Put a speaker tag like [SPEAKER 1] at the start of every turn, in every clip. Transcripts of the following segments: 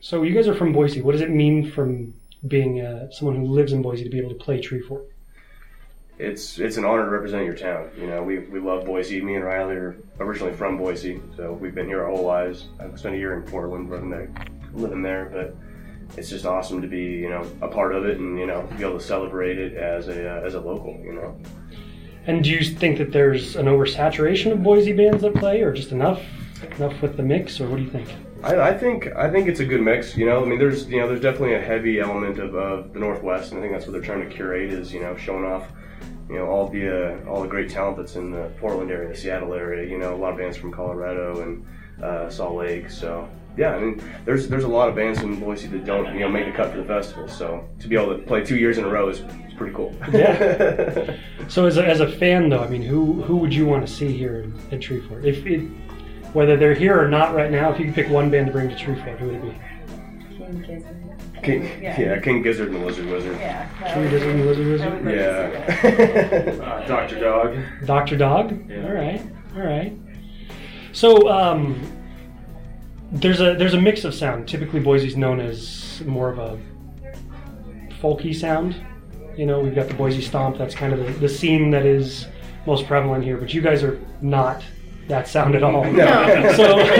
[SPEAKER 1] So you guys are from Boise. What does it mean from being someone who lives in Boise to be able to play Treefort?
[SPEAKER 2] It's an honor to represent your town. You know, we love Boise. Me and Riley are originally from Boise, so we've been here our whole lives. I've spent a year in Portland living there, but it's just awesome to be, you know, a part of it and, you know, be able to celebrate it as a local, you know.
[SPEAKER 1] And do you think that there's an oversaturation of Boise bands that play, or just enough with the mix, or what do you think?
[SPEAKER 2] I think it's a good mix. You know, I mean, there's definitely a heavy element of the Northwest, and I think that's what they're trying to curate is, you know, showing off, you know, all the great talent that's in the Portland area, the Seattle area. You know, a lot of bands from Colorado and Salt Lake. So yeah, I mean, there's a lot of bands in Boise that don't, you know, make the cut for the festival. So to be able to play 2 years in a row is pretty cool.
[SPEAKER 1] Yeah. So as a fan though, I mean, who would you want to see here at Treefort? Whether they're here or not right now, if you could pick one band to bring to Treefort, who would it be?
[SPEAKER 3] King Gizzard.
[SPEAKER 2] King Gizzard and the Lizard Wizard.
[SPEAKER 3] Yeah.
[SPEAKER 1] King Gizzard and the Lizard Wizard?
[SPEAKER 2] Yeah.
[SPEAKER 4] Dr. Dog.
[SPEAKER 1] Dr. Dog?
[SPEAKER 4] Yeah.
[SPEAKER 1] All right. So there's a mix of sound. Typically Boise's known as more of a folky sound. You know, we've got the Boise Stomp, that's kind of the scene that is most prevalent here, but you guys are not that sound at all.
[SPEAKER 2] No.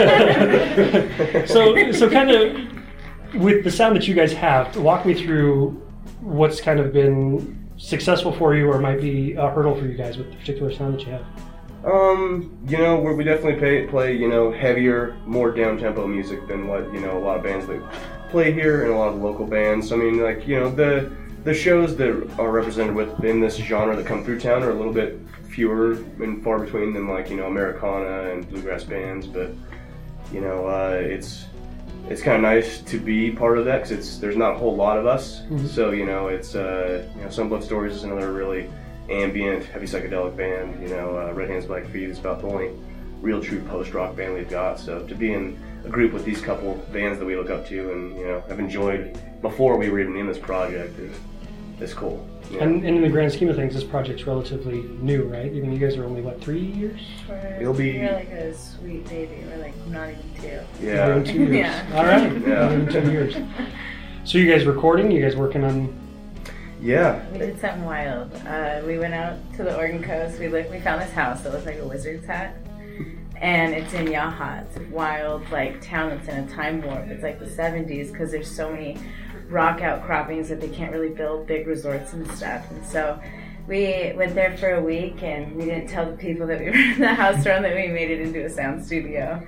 [SPEAKER 1] So kind of with the sound that you guys have, walk me through what's kind of been successful for you or might be a hurdle for you guys with the particular sound that you have.
[SPEAKER 2] You know, we definitely play, you know, heavier, more down-tempo music than what, you know, a lot of bands that play here and a lot of local bands. I mean, like, you know, the shows that are represented within this genre that come through town are a little bit fewer and far between than, like, you know, Americana and bluegrass bands, but, you know, it's kind of nice to be part of that because there's not a whole lot of us. Mm-hmm. So, you know, it's, you know, Some Blood Stories is another really ambient, heavy psychedelic band. You know, Red Hands Black Feet is about the only real true post-rock band we've got. So to be in a group with these couple bands that we look up to and, you know, have enjoyed before we were even in this project is cool. You know?
[SPEAKER 1] And in the grand scheme of things, this project's relatively new, right? I mean, you guys are only, 3 years?
[SPEAKER 2] It'll be...
[SPEAKER 3] We're like a sweet baby. We're like not even 2.
[SPEAKER 2] Yeah.
[SPEAKER 1] Not even 2 years.
[SPEAKER 3] Yeah.
[SPEAKER 1] All right.
[SPEAKER 2] Yeah.
[SPEAKER 1] Not even 2 years. So you guys recording? You guys working on...
[SPEAKER 2] Yeah.
[SPEAKER 3] We did something wild. We went out to the Oregon coast. We found this house that looked like a wizard's hat. And it's in Yaha. It's a wild, town that's in a time warp. It's like the 70s because there's so many rock outcroppings that they can't really build big resorts and stuff. And so we went there for a week, and we didn't tell the people that we were in the house around that we made it into a sound studio.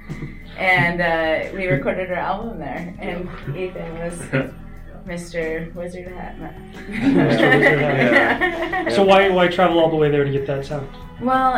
[SPEAKER 3] And we recorded our album there. And Ethan was Mr. Wizard Hat.
[SPEAKER 1] Mr. Wizard Hat. So why travel all the way there to get that sound?
[SPEAKER 3] Well,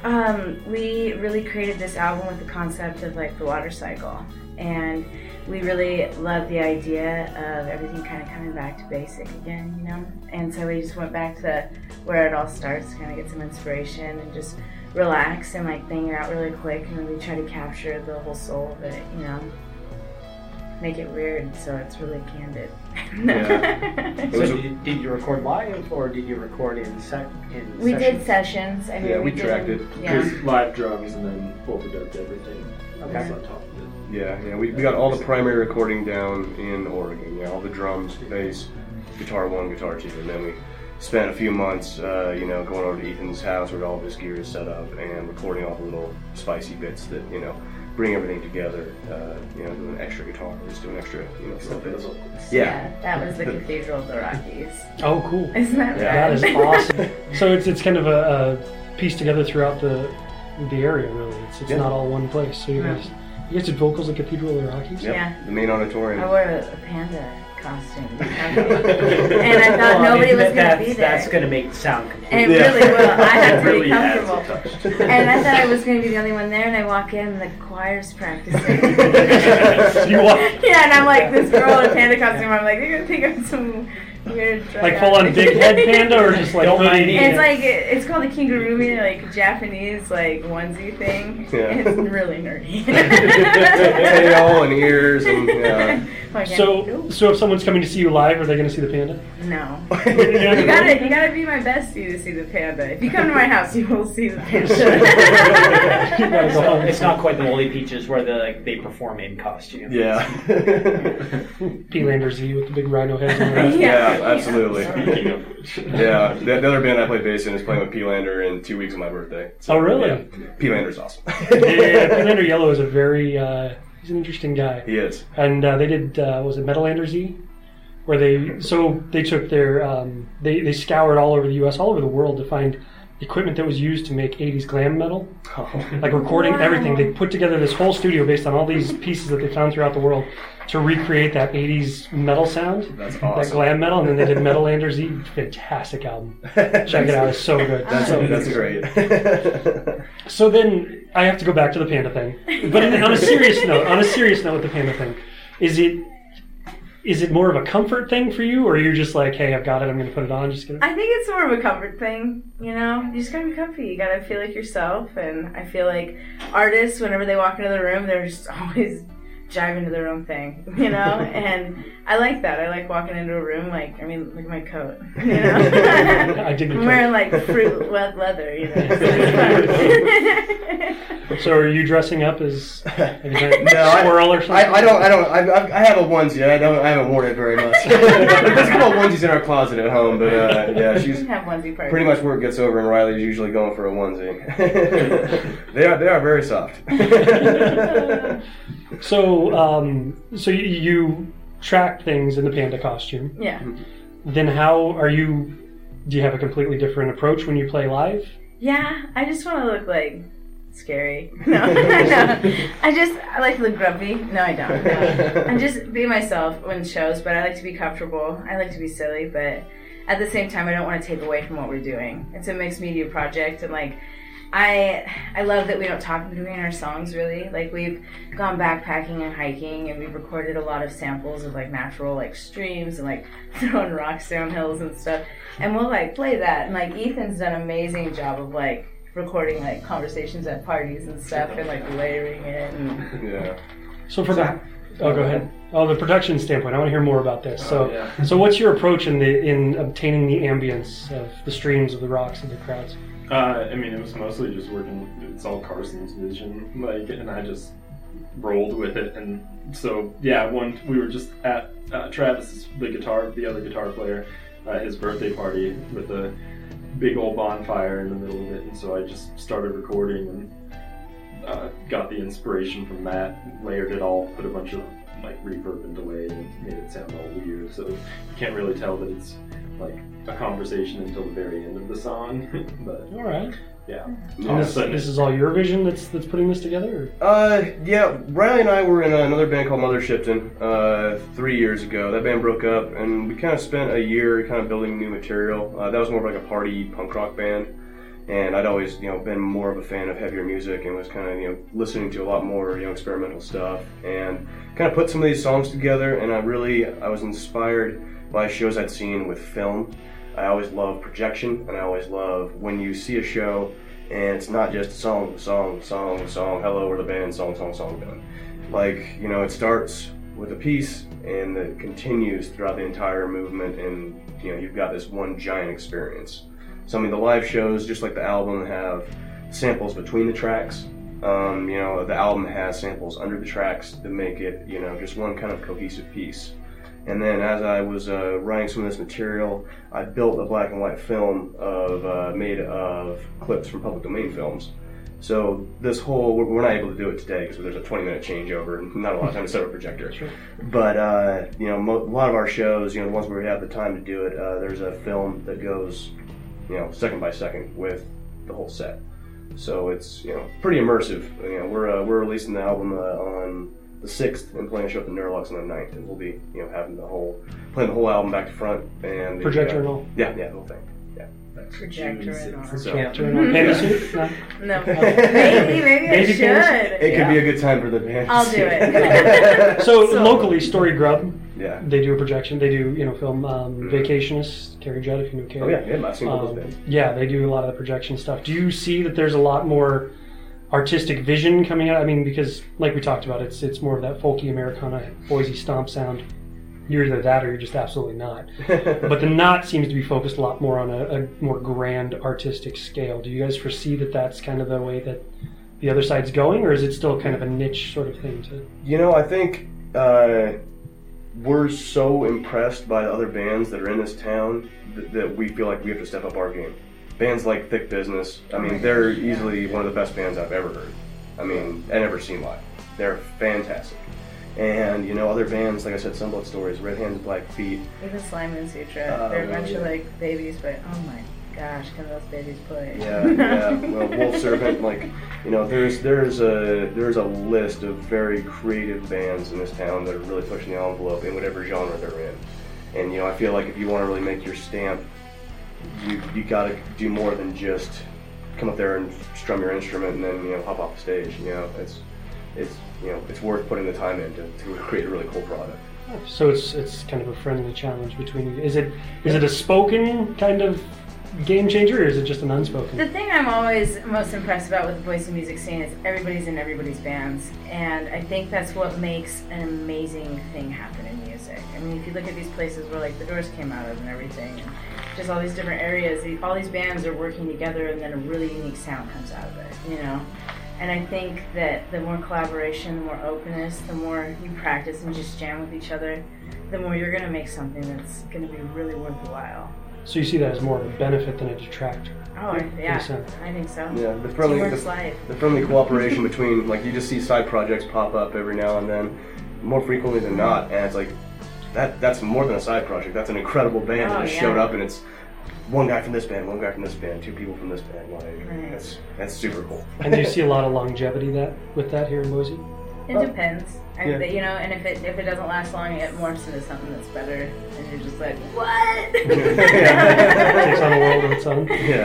[SPEAKER 3] we really created this album with the concept of the water cycle, and we really love the idea of everything kind of coming back to basic again, you know? And so we just went back to where it all starts to kind of get some inspiration and just relax and bang it out really quick, and then we try to capture the whole soul of it, you know? Make it weird so it's really candid.
[SPEAKER 2] Yeah.
[SPEAKER 4] So did you record live or did you record in sessions?
[SPEAKER 3] We did sessions. I mean,
[SPEAKER 2] yeah, we tracked it.
[SPEAKER 3] Yeah.
[SPEAKER 4] Live drums and then overdubbed everything. Okay. On top of it.
[SPEAKER 2] Yeah, we got all the primary recording down in Oregon. Yeah, all the drums, bass, guitar 1, guitar 2, and then we spent a few months, going over to Ethan's house where all of his gear is set up and recording all the little spicy bits that, bring everything together, doing extra guitars, doing extra, little bits.
[SPEAKER 3] Yeah, that was the Cathedral of the Rockies.
[SPEAKER 1] Oh, cool.
[SPEAKER 3] Isn't that right?
[SPEAKER 1] That is awesome. So it's kind of a piece together throughout the area, really. It's not all one place. So you guys did vocals at Cathedral of the Rockies?
[SPEAKER 2] Yep.
[SPEAKER 3] Yeah.
[SPEAKER 2] The main auditorium.
[SPEAKER 3] I wore a panda costume. And I thought nobody was going to be there.
[SPEAKER 4] That's going to make it sound complete.
[SPEAKER 3] And it really will. I had to be
[SPEAKER 4] really
[SPEAKER 3] comfortable. And I thought I was going to be the only one there, and I walk in and the choir's practicing.
[SPEAKER 1] So you walk...
[SPEAKER 3] Yeah, and I'm like, this girl in a panda costume, I'm like, they're going to think I'm some weird drug
[SPEAKER 1] full on
[SPEAKER 3] addict.
[SPEAKER 1] big head panda or just hoodie?
[SPEAKER 3] It's called a kingurumi, Japanese onesie thing.
[SPEAKER 2] Yeah.
[SPEAKER 3] It's really nerdy.
[SPEAKER 2] Tail and ears and
[SPEAKER 3] Well, Fucking
[SPEAKER 1] So
[SPEAKER 3] nope.
[SPEAKER 1] if someone's coming to see you live, are they going to see the panda?
[SPEAKER 3] No.
[SPEAKER 1] Yeah.
[SPEAKER 3] You gotta be my bestie to see the panda. If you come to my house, you will see the panda.
[SPEAKER 1] You gotta go home.
[SPEAKER 5] It's not quite the Woolly Peaches where they perform in costume.
[SPEAKER 2] Yeah.
[SPEAKER 1] P-Lander Z with the big rhino heads on their
[SPEAKER 2] Yeah, absolutely.
[SPEAKER 4] Speaking of which.
[SPEAKER 2] Yeah, the other band I play bass in is playing with P-Lander in 2 weeks of my birthday. So,
[SPEAKER 1] Oh, really?
[SPEAKER 2] Yeah, P-Lander's awesome.
[SPEAKER 1] Yeah, P-Lander Yellow is a very, he's an interesting guy.
[SPEAKER 2] He is.
[SPEAKER 1] And they did, was it Metalander Z? Where they took their, they scoured all over the U.S., all over the world to find equipment that was used to make 80s glam metal. Like recording everything. They put together this whole studio based on all these pieces that they found throughout the world to recreate that 80s metal sound.
[SPEAKER 2] That's
[SPEAKER 1] That
[SPEAKER 2] awesome.
[SPEAKER 1] glam metal. And then they did Metalander Z. Fantastic album. Check it out. It's so good.
[SPEAKER 2] That's great.
[SPEAKER 1] So then I have to go back to the panda thing. But on a serious note with the panda thing, is it more of a comfort thing for you, or you're just like, hey, I've got it, I'm going to put it on, just get it?
[SPEAKER 3] I think it's more of a comfort thing, you know? You just gotta be comfy. You gotta feel like yourself. And I feel like artists, whenever they walk into the room, they're just always jiving to their own thing, you know? And I like that. I like walking into a room look at my coat, you know?
[SPEAKER 1] I dig your
[SPEAKER 3] I'm
[SPEAKER 1] coat.
[SPEAKER 3] wearing like fruit leather, you know? So it's fun.
[SPEAKER 1] So are you dressing up as a
[SPEAKER 2] No,
[SPEAKER 1] squirrel or something?
[SPEAKER 2] I have a onesie. I haven't worn it very much. There's a couple onesies in our closet at home, but yeah,
[SPEAKER 3] You
[SPEAKER 2] she's
[SPEAKER 3] can have onesie parties.
[SPEAKER 2] pretty much where it gets over, and Riley's usually going for a onesie. They are very soft.
[SPEAKER 1] So you track things in the panda costume.
[SPEAKER 3] Yeah.
[SPEAKER 1] Then how are you? Do you have a completely different approach when you play live?
[SPEAKER 3] Yeah, I just want to look like scary. No, I like to look grumpy. No, I don't. No. I'm just be myself when shows, but I like to be comfortable. I like to be silly, but at the same time, I don't want to take away from what we're doing. It's a mixed media project, and I love that we don't talk between our songs really. Like we've gone backpacking and hiking, and we've recorded a lot of samples of like natural like streams and like throwing rocks down hills and stuff. And we'll like play that. And like Ethan's done an amazing job of like recording like conversations at parties and stuff and like layering it. And
[SPEAKER 2] Yeah.
[SPEAKER 1] So go ahead. Oh, the production standpoint. I want to hear more about this. So,
[SPEAKER 4] yeah.
[SPEAKER 1] so what's your approach in obtaining the ambience of the streams, of the rocks, of the crowds?
[SPEAKER 4] I mean, it was mostly just working. It's all Carson's vision, and I just rolled with it. And so, yeah, we were just at Travis, the other guitar player, his birthday party with a big old bonfire in the middle of it. And so I just started recording and got the inspiration from that, layered it all, put a bunch of like reverb and delay, and made it sound all weird. So you can't really tell that it's like a conversation until the very end of the song. But
[SPEAKER 1] All right.
[SPEAKER 4] yeah,
[SPEAKER 1] And this is all your vision that's putting this together?
[SPEAKER 2] Yeah, Riley and I were in another band called Mother Shipton 3 years ago. That band broke up, and we kind of spent a year kind of building new material. That was more of like a party punk rock band, and I'd always, been more of a fan of heavier music and was kind of, listening to a lot more, experimental stuff, and kind of put some of these songs together. And I was inspired by shows I'd seen with film. I always love projection, and I always love when you see a show and it's not just song, hello, we're the band, song, done. It starts with a piece and it continues throughout the entire movement, and you've got this one giant experience. So the live shows, just like the album, have samples between the tracks. The album has samples under the tracks to make it, just one kind of cohesive piece. And then as I was writing some of this material, I built a black and white film made of clips from public domain films. So this whole, we're not able to do it today because there's a 20-minute changeover and not a lot of time to set up a projector. Sure. But, a lot of our shows, the ones where we have the time to do it, there's a film that goes, second by second with the whole set. So it's, pretty immersive. We're releasing the album on the 6th and playing a show at the Neurolux on the 9th, and we'll be, having playing the whole album back to front and
[SPEAKER 1] Projector and all?
[SPEAKER 2] Yeah, the whole thing. Yeah.
[SPEAKER 3] projector and all.
[SPEAKER 2] So,
[SPEAKER 1] Panda suit? No.
[SPEAKER 3] No, maybe I should.
[SPEAKER 2] it could be a good time for the band.
[SPEAKER 3] I'll do it.
[SPEAKER 1] So locally, Story Grub,
[SPEAKER 2] Yeah.
[SPEAKER 1] they do a projection. They do, film. Vacationists, Carrie Judd, if you know Carrie.
[SPEAKER 2] Oh yeah, I've seen both those bands.
[SPEAKER 1] Yeah, they do a lot of the projection stuff. Do you see that there's a lot more artistic vision coming out? I mean, because like we talked about, it's more of that folky Americana Boise stomp sound. You're either that or you're just absolutely not. But the Knot seems to be focused a lot more on a more grand artistic scale. Do you guys foresee that that's kind of the way that the other side's going, or is it still kind of a niche sort of thing to?
[SPEAKER 2] You know, I think we're so impressed by the other bands that are in this town that we feel like we have to step up our game. Bands like Thick Business, I mean, they're easily one of the best bands I've ever heard. I mean, and ever seen live. They're fantastic. And, you know, other bands, like I said, Sunblood Stories, Red Hands, Black Feet.
[SPEAKER 3] Even Slime and Sutra. They're a bunch of like babies, but oh my gosh, can those babies play?
[SPEAKER 2] Yeah. Well, Wolf Serpent, like, you know, there's a list of very creative bands in this town that are really pushing the envelope in whatever genre they're in. And, you know, I feel like if you want to really make your stamp, you got to do more than just come up there and strum your instrument and then, you know, hop off the stage. You know, it's worth putting the time in to create a really cool product.
[SPEAKER 1] So it's kind of a friendly challenge between you. Is it a spoken kind of game changer, or is it just an unspoken?
[SPEAKER 3] The thing I'm always most impressed about with the Boise music scene is everybody's in everybody's bands, and I think that's what makes an amazing thing happen in music. I mean, if you look at these places where like the Doors came out of and everything, and just all these different areas, all these bands are working together, and then a really unique sound comes out of it, you know? And I think that the more collaboration, the more openness, the more you practice and just jam with each other, the more you're going to make something that's going to be really worthwhile.
[SPEAKER 1] So you see that as more of a benefit than a detractor?
[SPEAKER 3] Oh, yeah, I think so.
[SPEAKER 2] Yeah, the friendly cooperation between, like, you just see side projects pop up every now and then, more frequently than not, and it's like, that's more than a side project. That's an incredible band that just showed up, and it's one guy from this band, one guy from this band, two people from this band. Like, that's super cool.
[SPEAKER 1] And do you see a lot of longevity with that here in Boise?
[SPEAKER 3] It depends. You know, and if it doesn't last long, it morphs into something that's better, and you're just like, what?
[SPEAKER 1] Takes on a world of its own.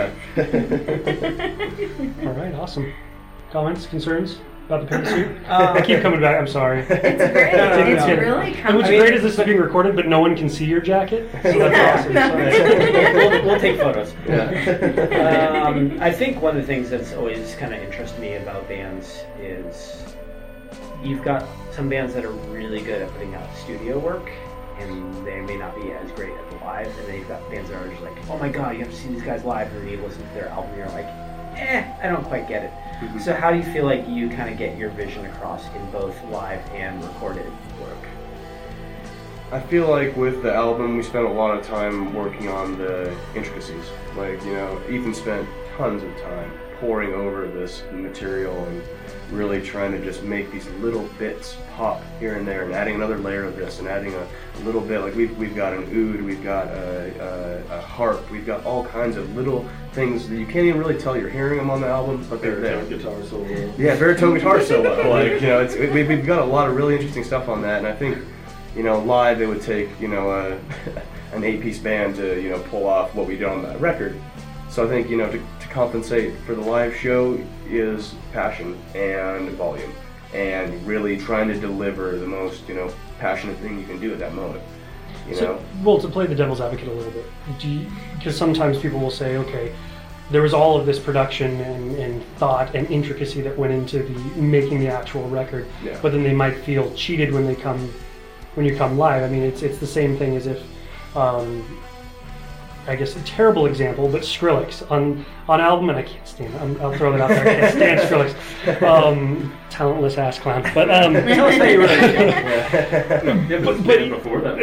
[SPEAKER 2] Yeah.
[SPEAKER 1] All right, awesome. Comments, concerns about the pantsuit? I keep coming back. I'm sorry.
[SPEAKER 3] It's great. It's really comfortable.
[SPEAKER 1] What's great is this is being recorded, but no one can see your jacket. So that's awesome.
[SPEAKER 5] We'll take photos.
[SPEAKER 2] Yeah.
[SPEAKER 5] I think one of the things that's always kind of interested me about bands is you've got some bands that are really good at putting out studio work, and they may not be as great at the live, and then you've got bands that are just like, oh my god, you have to see these guys live, and then you listen to their album and you're like, I don't quite get it. Mm-hmm. So how do you feel like you kind of get your vision across in both live and recorded work?
[SPEAKER 2] I feel like with the album, we spent a lot of time working on the intricacies. Like, you know, Ethan spent tons of time poring over this material and really trying to just make these little bits pop here and there, and adding another layer of this, and adding a little bit. Like we've got an oud, we've got a harp, we've got all kinds of little things that you can't even really tell you're hearing them on the album, but they're there.
[SPEAKER 4] Guitar solo.
[SPEAKER 2] Yeah, baritone guitar solo. Like, you know, we've got a lot of really interesting stuff on that, and I think, you know, live it would take, you know, an 8-piece band to, you know, pull off what we did on that record. So I think, you know, to compensate for the live show is passion and volume, and really trying to deliver the most, you know, passionate thing you can do at that moment. You know?
[SPEAKER 1] Well, to play the devil's advocate a little bit, because sometimes people will say, okay, there was all of this production and thought and intricacy that went into making the actual record, but then they might feel cheated when you come live. I mean, it's the same thing as if, I guess a terrible example, but Skrillex on album, and I can't stand it. I'll throw that out there. I can't stand Skrillex. Talentless ass clown. But
[SPEAKER 5] tell us how you really
[SPEAKER 4] but before that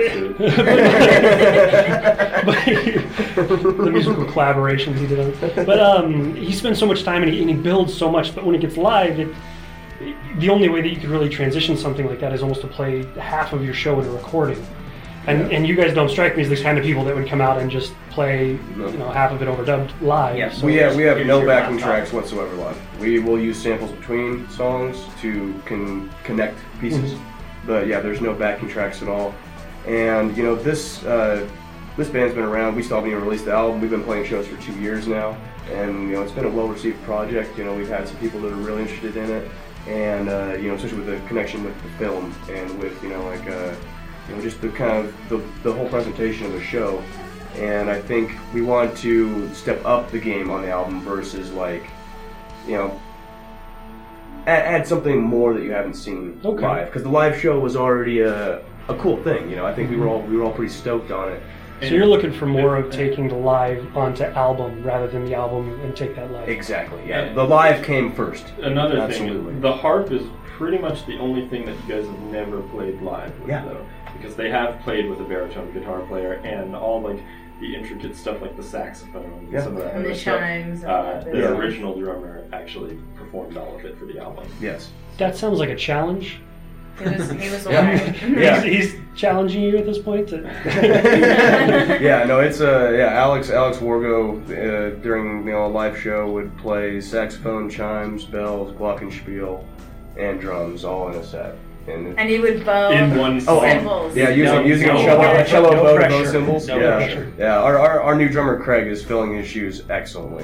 [SPEAKER 1] the musical collaborations he did on it. But he spends so much time and he builds so much. But when it gets live, the only way that you could really transition something like that is almost to play half of your show in a recording. And you guys don't strike me as the kind of people that would come out and just play, you know, half of it overdubbed live.
[SPEAKER 5] Yeah,
[SPEAKER 1] so
[SPEAKER 2] we have no backing tracks whatsoever live. We will use samples between songs to connect pieces, but yeah, there's no backing tracks at all. And you know, this band's been around. We still haven't even released the album. We've been playing shows for 2 years now, and you know, it's been a well-received project. You know, we've had some people that are really interested in it, and you know, especially with the connection with the film and with, you know, like. You know, just the kind of the whole presentation of the show, and I think we want to step up the game on the album versus, like, you know, add something more that you haven't seen
[SPEAKER 1] Okay.
[SPEAKER 2] live, because the live show was already a cool thing. I think we were all pretty stoked on it.
[SPEAKER 1] So you're looking for more of taking the live onto album rather than the album and take that live.
[SPEAKER 2] Exactly. Yeah, the live came first.
[SPEAKER 4] Another
[SPEAKER 2] Absolutely.
[SPEAKER 4] thing, the harp is pretty much the only thing that you guys have never played live with,
[SPEAKER 2] Yeah.
[SPEAKER 4] though, because they have played with a baritone guitar player and all like the intricate stuff like the saxophone and some of that
[SPEAKER 3] And
[SPEAKER 4] other
[SPEAKER 3] the
[SPEAKER 4] stuff.
[SPEAKER 3] chimes. And all that
[SPEAKER 4] The
[SPEAKER 3] business.
[SPEAKER 4] original drummer actually performed all of it for the album.
[SPEAKER 2] Yes.
[SPEAKER 1] That sounds like a challenge.
[SPEAKER 3] He was
[SPEAKER 2] Yeah.
[SPEAKER 3] alive.
[SPEAKER 2] Yeah.
[SPEAKER 1] He's challenging you at this point.
[SPEAKER 2] Yeah, no, it's Alex Wargo during a live show would play saxophone, chimes, bells, glockenspiel, and drums all in a set.
[SPEAKER 3] And he would bow
[SPEAKER 4] In one
[SPEAKER 2] Oh,
[SPEAKER 4] song.
[SPEAKER 2] and-
[SPEAKER 3] cymbals.
[SPEAKER 2] yeah, using
[SPEAKER 5] no
[SPEAKER 2] a cello,
[SPEAKER 5] pressure.
[SPEAKER 2] bow to bow
[SPEAKER 5] pressure.
[SPEAKER 2] cymbals.
[SPEAKER 5] No
[SPEAKER 2] yeah,
[SPEAKER 5] pressure.
[SPEAKER 2] yeah. Our new drummer Craig is filling his shoes excellently.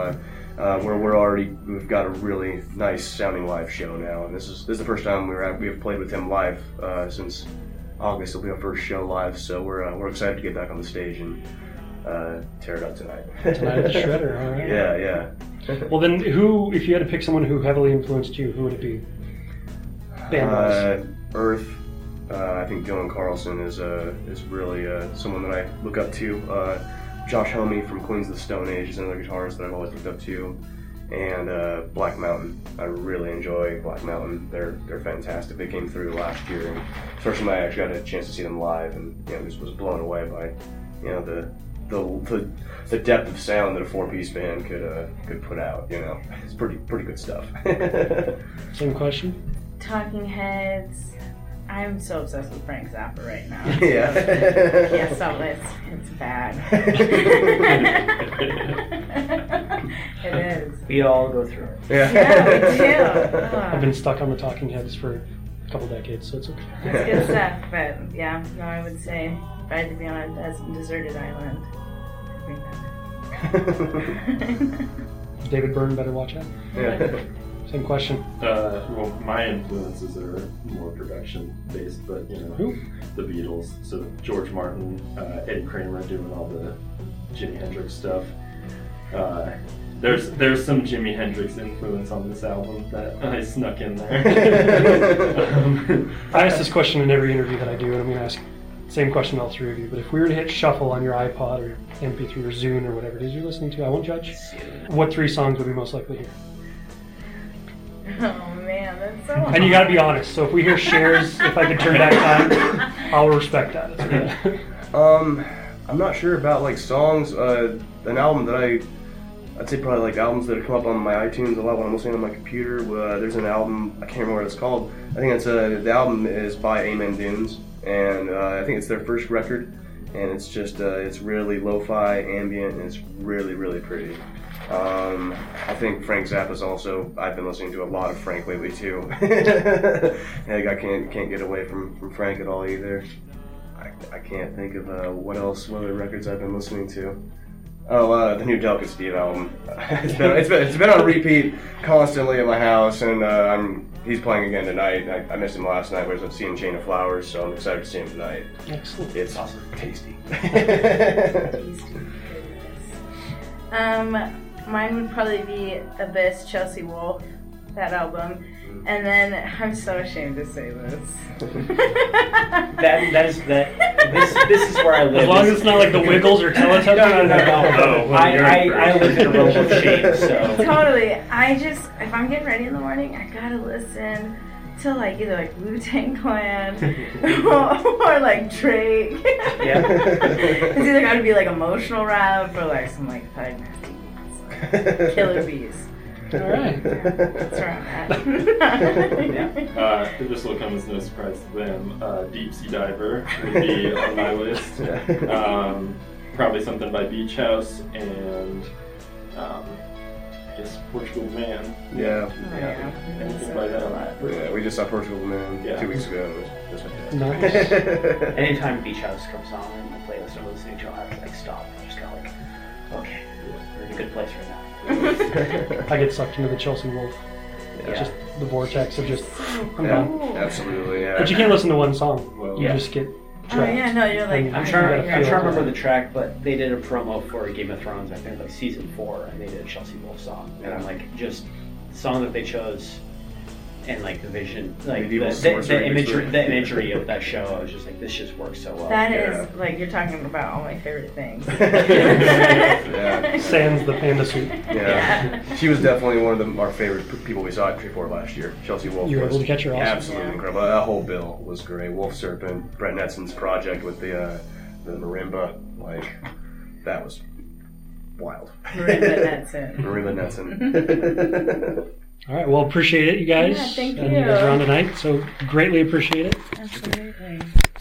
[SPEAKER 2] We've got a really nice sounding live show now, and this is the first time we have played with him live since August. It'll be our first show live, so we're excited to get back on the stage and tear it up tonight.
[SPEAKER 1] Tonight at the Shredder, all right.
[SPEAKER 2] Yeah.
[SPEAKER 1] Well, then, if you had to pick someone who heavily influenced you, who would it be? Band-wise.
[SPEAKER 2] Earth. I think Dylan Carlson is really someone that I look up to. Josh Homme from Queens of the Stone Age is another guitarist that I've always looked up to. And Black Mountain. I really enjoy Black Mountain. They're fantastic. They came through last year, and first time I actually got a chance to see them live, and just was blown away by the depth of sound that a 4-piece band could put out. It's pretty good stuff.
[SPEAKER 1] Same question.
[SPEAKER 3] Talking Heads. I'm so obsessed with Frank Zappa right now.
[SPEAKER 2] Yeah.
[SPEAKER 3] Yeah, so it's bad. It is.
[SPEAKER 5] We all go through it.
[SPEAKER 3] Yeah, we do.
[SPEAKER 1] I've been stuck on the Talking Heads for a couple decades, so it's okay.
[SPEAKER 3] It's good stuff, but yeah, no, I would say if I had to be on a deserted island,
[SPEAKER 1] David Byrne, better watch out.
[SPEAKER 2] Yeah.
[SPEAKER 1] Same question.
[SPEAKER 4] Well, my influences are more production based, but
[SPEAKER 1] Who?
[SPEAKER 4] the Beatles. So George Martin, Eddie Kramer doing all the Jimi Hendrix stuff. There's some Jimi Hendrix influence on this album that I snuck in there.
[SPEAKER 1] I ask this question in every interview that I do, and I'm going to ask the same question to all three of you. But if we were to hit shuffle on your iPod or MP3 or Zune or whatever it is you're listening to, I won't judge. What 3 songs would we most likely hear?
[SPEAKER 3] Oh man, that's so
[SPEAKER 1] And you got to be honest. So if we hear Shares, if I could turn back time, I'll respect that. It's okay.
[SPEAKER 2] I'm not sure about songs. An album that I'd say probably albums that have come up on my iTunes a lot when I'm listening on my computer. There's an album, I can't remember what it's called. I think the album is by Amen Dunes, and I think it's their first record, and it's just it's really lo-fi, ambient, and it's really, really pretty. I think Frank Zappa's also. I've been listening to a lot of Frank lately too. I can't get away from Frank at all either. I can't think of what other records I've been listening to. Oh, the new Delicate Steve album. It's been on repeat constantly at my house, and he's playing again tonight. I missed him last night. Whereas I've seen Chain of Flowers, so I'm excited to see him tonight.
[SPEAKER 1] Excellent.
[SPEAKER 2] It's
[SPEAKER 5] Awesome.
[SPEAKER 2] tasty.
[SPEAKER 3] Mine would probably be Abyss, Chelsea Wolfe, that album. And then, I'm so ashamed to say this.
[SPEAKER 5] This is where I live.
[SPEAKER 1] As long as it's not like the Wiggles or Teletubbies.
[SPEAKER 5] No.
[SPEAKER 4] Oh, well, you're
[SPEAKER 5] I live in a realm of shame, so.
[SPEAKER 3] Totally. If I'm getting ready in the morning, I gotta listen to either Wu-Tang Clan or Drake.
[SPEAKER 5] Yeah.
[SPEAKER 3] It's either gotta be emotional rap or some Thug Nasty Beats. Killer Bees.
[SPEAKER 1] All right.
[SPEAKER 3] That's where I'm at.
[SPEAKER 4] This will come as no surprise to them. Deep Sea Diver would be on my list. Probably something by Beach House and I guess Portugal the Man.
[SPEAKER 2] Yeah.
[SPEAKER 4] Anything by that.
[SPEAKER 2] Yeah, we just saw Portugal the Man 2 weeks ago. It was fantastic.
[SPEAKER 1] Nice.
[SPEAKER 5] Anytime Beach House comes on in the playlist I'm listening to, I have to stop and just go okay, we're in a good place right now.
[SPEAKER 1] I get sucked into the Chelsea Wolf.
[SPEAKER 5] Yeah.
[SPEAKER 1] Just the vortex of just, I'm
[SPEAKER 2] Yeah,
[SPEAKER 1] done.
[SPEAKER 2] absolutely. Yeah.
[SPEAKER 1] But you can't listen to one song.
[SPEAKER 4] Well,
[SPEAKER 1] You just get
[SPEAKER 3] Oh
[SPEAKER 1] trapped.
[SPEAKER 3] yeah, no, you're
[SPEAKER 1] And
[SPEAKER 5] I'm
[SPEAKER 1] you
[SPEAKER 5] trying
[SPEAKER 1] gotta
[SPEAKER 5] to
[SPEAKER 1] feel it.
[SPEAKER 5] remember the track, but they did a promo for Game of Thrones, I think season 4, and they did a Chelsea Wolf song. And I'm just the song that they chose and like the vision, like
[SPEAKER 2] Medieval
[SPEAKER 5] the
[SPEAKER 2] sorcery
[SPEAKER 5] imagery of that show. I was just like, this just works so well.
[SPEAKER 3] That is, like, you're talking about all my favorite things.
[SPEAKER 2] Yeah.
[SPEAKER 1] Sans the panda suit.
[SPEAKER 2] Yeah. She was definitely one of our favorite people we saw at Tree Fort last year. Chelsea Wolf.
[SPEAKER 1] You were
[SPEAKER 2] was
[SPEAKER 1] able to catch her also.
[SPEAKER 2] absolutely
[SPEAKER 3] Yeah.
[SPEAKER 2] incredible. That whole bill was great. Wolf Serpent, Brett Netson's project with the marimba, like that was wild.
[SPEAKER 3] Marimba Netson.
[SPEAKER 2] Marimba Netson.
[SPEAKER 1] All right. Well, appreciate it, you guys.
[SPEAKER 3] Yeah, thank
[SPEAKER 1] And
[SPEAKER 3] you.
[SPEAKER 1] you guys are on tonight, so greatly appreciate it.
[SPEAKER 3] Absolutely.